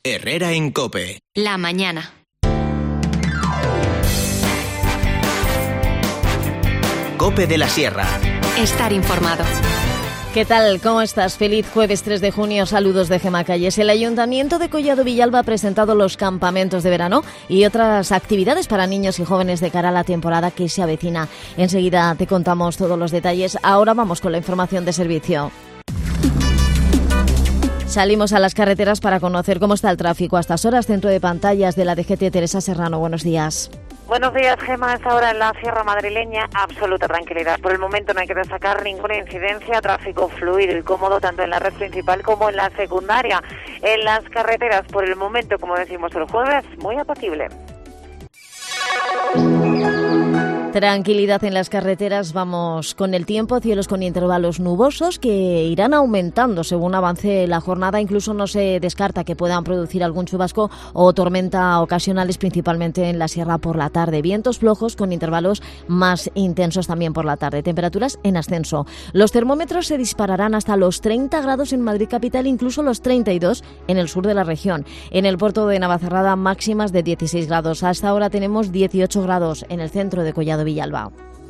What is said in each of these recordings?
Herrera en COPE. La mañana. COPE de la Sierra. Estar informado. ¿Qué tal? ¿Cómo estás? Feliz jueves 3 de junio. Saludos de Gemma Calles. El Ayuntamiento de Collado Villalba ha presentado los campamentos de verano y otras actividades para niños y jóvenes de cara a la temporada que se avecina. Enseguida te contamos todos los detalles. Ahora vamos con la información de servicio. Salimos a las carreteras para conocer cómo está el tráfico a estas horas. Centro de pantallas de la DGT, Teresa Serrano. Buenos días. Buenos días, Gemma. A esta hora en la Sierra Madrileña, absoluta tranquilidad. Por el momento no hay que destacar ninguna incidencia. Tráfico fluido y cómodo tanto en la red principal como en la secundaria. En las carreteras, por el momento, como decimos el jueves, muy apacible. Tranquilidad en las carreteras. Vamos con el tiempo, cielos con intervalos nubosos que irán aumentando según avance la jornada. Incluso no se descarta que puedan producir algún chubasco o tormenta ocasionales, principalmente en la sierra por la tarde. Vientos flojos con intervalos más intensos también por la tarde. Temperaturas en ascenso. Los termómetros se dispararán hasta los 30 grados en Madrid capital, incluso los 32 en el sur de la región. En el puerto de Navacerrada máximas de 16 grados. Hasta ahora tenemos 18 grados en el centro de Collado Villalba.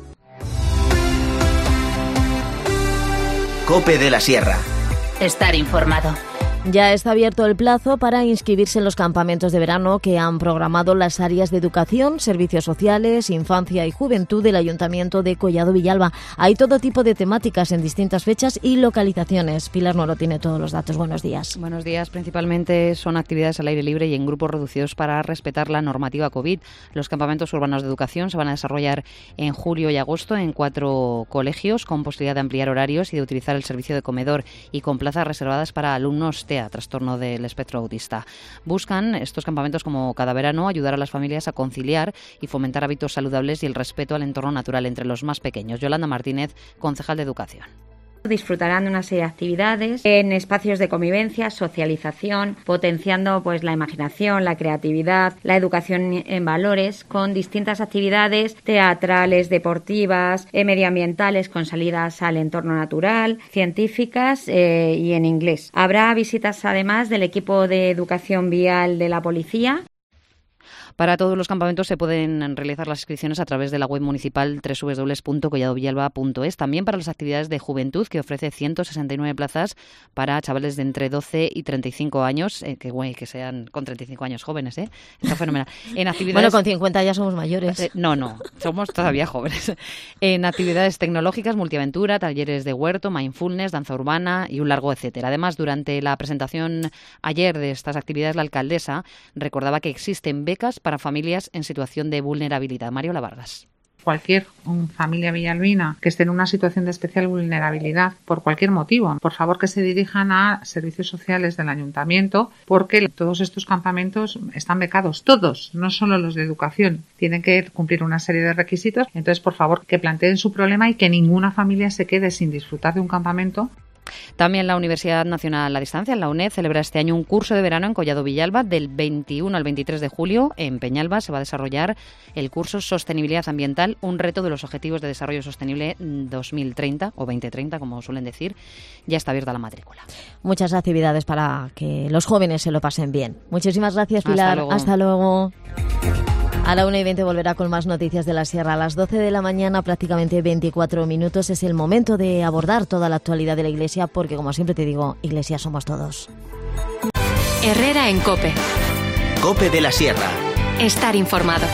COPE de la Sierra. Estar informado. Ya está abierto el plazo para inscribirse en los campamentos de verano que han programado las áreas de educación, servicios sociales, infancia y juventud del Ayuntamiento de Collado Villalba. Hay todo tipo de temáticas en distintas fechas y localizaciones. Pilar Noro tiene todos los datos. Buenos días. Buenos días. Principalmente son actividades al aire libre y en grupos reducidos para respetar la normativa COVID. Los campamentos urbanos de educación se van a desarrollar en julio y agosto en 4 colegios con posibilidad de ampliar horarios y de utilizar el servicio de comedor y con plazas reservadas para alumnos TEA, trastorno del espectro autista. Buscan estos campamentos, como cada verano, ayudar a las familias a conciliar y fomentar hábitos saludables y el respeto al entorno natural entre los más pequeños. Yolanda Martínez, concejal de Educación. Disfrutarán de una serie de actividades en espacios de convivencia, socialización, potenciando pues la imaginación, la creatividad, la educación en valores, con distintas actividades teatrales, deportivas, medioambientales, con salidas al entorno natural, científicas y en inglés. Habrá visitas además del equipo de educación vial de la policía. Para todos los campamentos se pueden realizar las inscripciones a través de la web municipal www.colladovillalba.es. También para las actividades de juventud, que ofrece 169 plazas para chavales de entre 12 y 35 años, que sean con 35 años jóvenes, está fenomenal. En actividades... Bueno, con 50 ya somos mayores. No, somos todavía jóvenes. En actividades tecnológicas, multiaventura, talleres de huerto, mindfulness, danza urbana y un largo etcétera. Además, durante la presentación ayer de estas actividades, la alcaldesa recordaba que existen becas para familias en situación de vulnerabilidad. Mariola Vargas. Cualquier familia villalbina que esté en una situación de especial vulnerabilidad por cualquier motivo, por favor que se dirijan a servicios sociales del ayuntamiento, porque todos estos campamentos están becados, todos, no solo los de educación, tienen que cumplir una serie de requisitos. Entonces, por favor, que planteen su problema y que ninguna familia se quede sin disfrutar de un campamento. También la Universidad Nacional a Distancia, la UNED, celebra este año un curso de verano en Collado Villalba. Del 21 al 23 de julio en Peñalba se va a desarrollar el curso Sostenibilidad Ambiental, un reto de los Objetivos de Desarrollo Sostenible 2030 o 2030, como suelen decir. Ya está abierta la matrícula. Muchas actividades para que los jóvenes se lo pasen bien. Muchísimas gracias, Pilar. Hasta luego. A la 1:20 volverá con más noticias de la Sierra. A las 12 de la mañana, prácticamente 24 minutos, es el momento de abordar toda la actualidad de la Iglesia, porque, como siempre te digo, Iglesia somos todos. Herrera en COPE. COPE de la Sierra. Estar informado.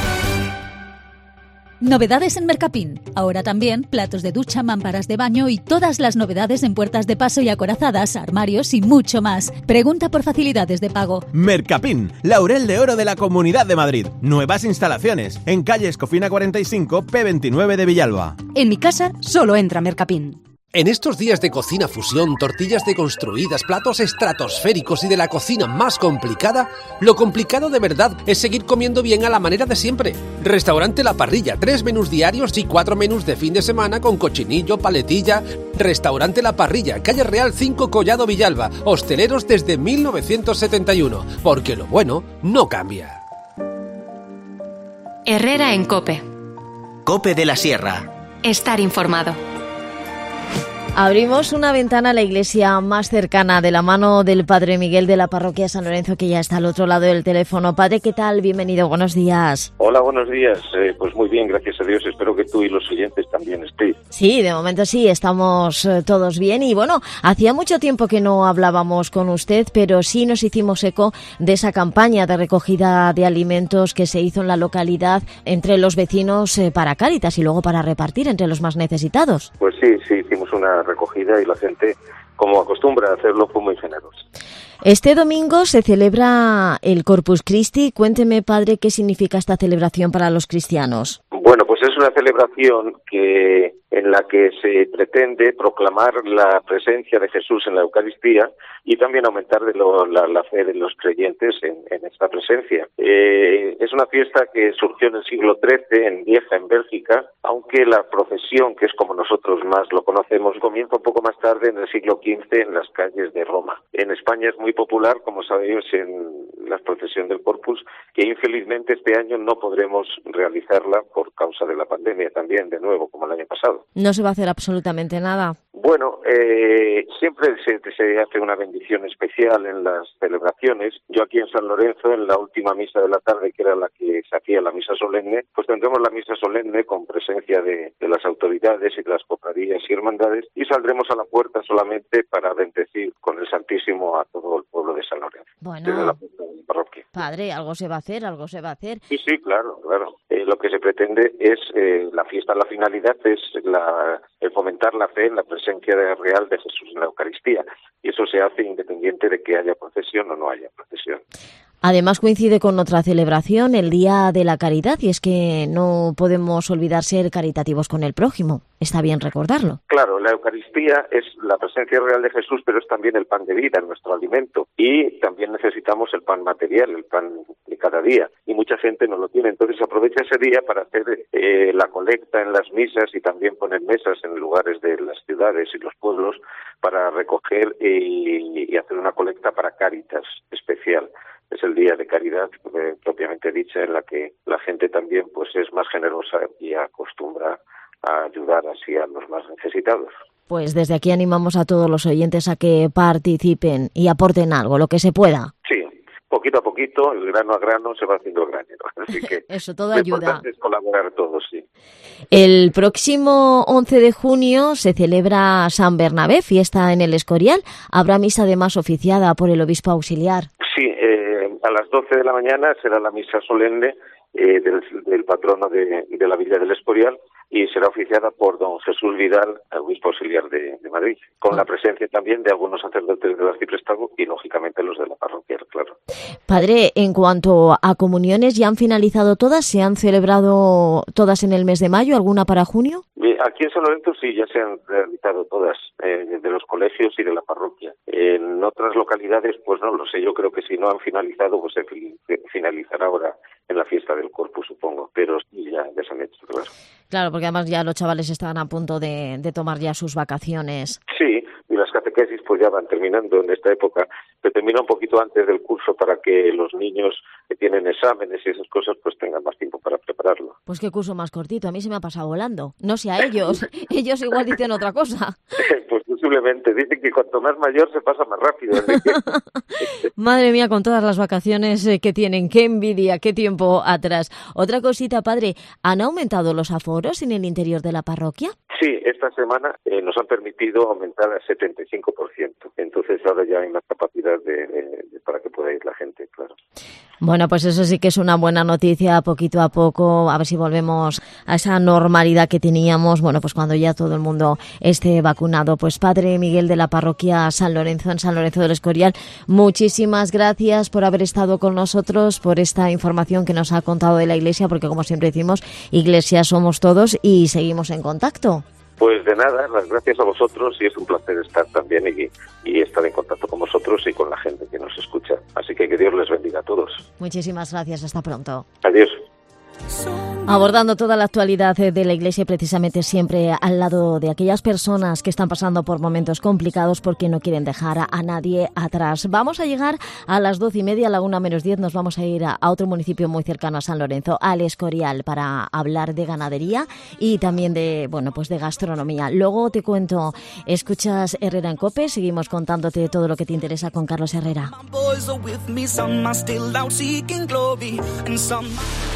Novedades en Mercapín. Ahora también platos de ducha, mamparas de baño y todas las novedades en puertas de paso y acorazadas, armarios y mucho más. Pregunta por facilidades de pago. Mercapín, Laurel de Oro de la Comunidad de Madrid. Nuevas instalaciones en calle Escofina 45, P29 de Villalba. En mi casa solo entra Mercapín. En estos días de cocina fusión, tortillas deconstruidas, platos estratosféricos y de la cocina más complicada, lo complicado de verdad es seguir comiendo bien a la manera de siempre. Restaurante La Parrilla, 3 menús diarios y 4 menús de fin de semana con cochinillo, paletilla. Restaurante La Parrilla, calle Real 5, Collado Villalba. Hosteleros desde 1971, porque lo bueno no cambia. Herrera en COPE. COPE de la Sierra. Estar informado. Abrimos una ventana a la iglesia más cercana de la mano del Padre Miguel de la parroquia San Lorenzo, que ya está al otro lado del teléfono. Padre, ¿qué tal? Bienvenido, buenos días. Hola, buenos días. Pues muy bien, gracias a Dios. Espero que tú y los oyentes también estéis. Sí, de momento sí, estamos todos bien. Y bueno, hacía mucho tiempo que no hablábamos con usted, pero sí nos hicimos eco de esa campaña de recogida de alimentos que se hizo en la localidad entre los vecinos para Cáritas y luego para repartir entre los más necesitados. Pues sí, hicimos una recogida y la gente, como acostumbra a hacerlo, fue muy generosa. Este domingo se celebra el Corpus Christi. Cuénteme, padre, ¿qué significa esta celebración para los cristianos? Bueno, pues es una celebración en la que se pretende proclamar la presencia de Jesús en la Eucaristía y también aumentar la fe de los creyentes en esta presencia. Es una fiesta que surgió en el siglo XIII en Lieja, en Bélgica, aunque la procesión, que es como nosotros más lo conocemos, comienza un poco más tarde, en el siglo XV, en las calles de Roma. En España es muy popular, como sabéis, en la procesión del Corpus, que infelizmente este año no podremos realizarla por causa de la pandemia también, de nuevo, como el año pasado. ¿No se va a hacer absolutamente nada? Bueno, siempre se hace una bendición especial en las celebraciones. Yo aquí en San Lorenzo, en la última misa de la tarde, que era la que se hacía la misa solemne, pues tendremos la misa solemne con presencia de las autoridades y de las cofradías y hermandades, y saldremos a la puerta solamente para bendecir con el Santísimo a todo el pueblo de San Lorenzo. Bueno, desde la puerta de la parroquia. Padre, algo se va a hacer. Sí, claro. Lo que se pretende es, la fiesta, la finalidad es el fomentar la fe en la presencia real de Jesús en la Eucaristía, y eso se hace independiente de que haya procesión o no haya procesión. Además coincide con otra celebración, el Día de la Caridad, y es que no podemos olvidar ser caritativos con el prójimo. Está bien recordarlo. Claro, la Eucaristía es la presencia real de Jesús, pero es también el pan de vida, nuestro alimento. Y también necesitamos el pan material, el pan de cada día. Y mucha gente no lo tiene. Entonces aprovecha ese día para hacer la colecta en las misas y también poner mesas en lugares de las ciudades y los pueblos para recoger y hacer una colecta para Cáritas especial. Es el día de caridad propiamente dicha, en la que la gente también pues es más generosa y acostumbra a ayudar así a los más necesitados. Pues desde aquí animamos a todos los oyentes a que participen y aporten algo, lo que se pueda. Sí, poquito a poquito, el grano a grano se va haciendo granero. Así que eso todo ayuda. Lo importante es colaborar todos, sí. El próximo 11 de junio se celebra San Bernabé, fiesta en el Escorial. Habrá misa además oficiada por el obispo auxiliar. Sí, a las 12 de la mañana será la misa solemne del patrono de la Villa del Escorial, y será oficiada por don Jesús Vidal, obispo auxiliar de Madrid, con la presencia también de algunos sacerdotes del arciprestazgo y lógicamente los de la parroquia, claro. Padre, en cuanto a comuniones, ¿ya han finalizado todas? ¿Se han celebrado todas en el mes de mayo? ¿Alguna para junio? Aquí en San Lorenzo sí, ya se han realizado todas, de los colegios y de la parroquia. En otras localidades, pues no lo sé, yo creo que si no han finalizado, pues se finalizará ahora en la fiesta del Corpus, supongo, pero sí, ya se han hecho, claro. Claro, porque además ya los chavales están a punto de tomar ya sus vacaciones. Sí, y las catequesis pues ya van terminando en esta época, pero termina un poquito antes del curso para que los niños que tienen exámenes y esas cosas pues tengan más tiempo para prepararlo. Pues qué curso más cortito, a mí se me ha pasado volando. No sé a ellos, ellos igual dicen otra cosa. Pues posiblemente, dicen que cuanto más mayor se pasa más rápido. Madre mía, con todas las vacaciones que tienen, qué envidia, qué tiempo atrás. Otra cosita, padre, ¿han aumentado los aforos en el interior de la parroquia? Sí, esta semana nos han permitido aumentar al 75%. Entonces ahora ya hay más capacidad para que pueda ir la gente, claro. Bueno, pues eso sí que es una buena noticia, poquito a poco, a ver si volvemos a esa normalidad que teníamos, bueno, pues cuando ya todo el mundo esté vacunado. Pues Padre Miguel de la parroquia San Lorenzo, en San Lorenzo del Escorial, muchísimas gracias por haber estado con nosotros, por esta información que nos ha contado de la Iglesia, porque como siempre decimos, Iglesia somos todos y seguimos en contacto. Pues de nada, las gracias a vosotros, y es un placer estar también y estar en contacto con vosotros y con la gente que nos escucha. Así que Dios les bendiga a todos. Muchísimas gracias, hasta pronto. Adiós. Abordando toda la actualidad de la Iglesia, precisamente siempre al lado de aquellas personas que están pasando por momentos complicados porque no quieren dejar a nadie atrás. Vamos a llegar a las 12:30, a la 1:10, nos vamos a ir a otro municipio muy cercano a San Lorenzo, al Escorial, para hablar de ganadería y también de gastronomía. Luego te cuento, escuchas Herrera en COPE, seguimos contándote todo lo que te interesa con Carlos Herrera.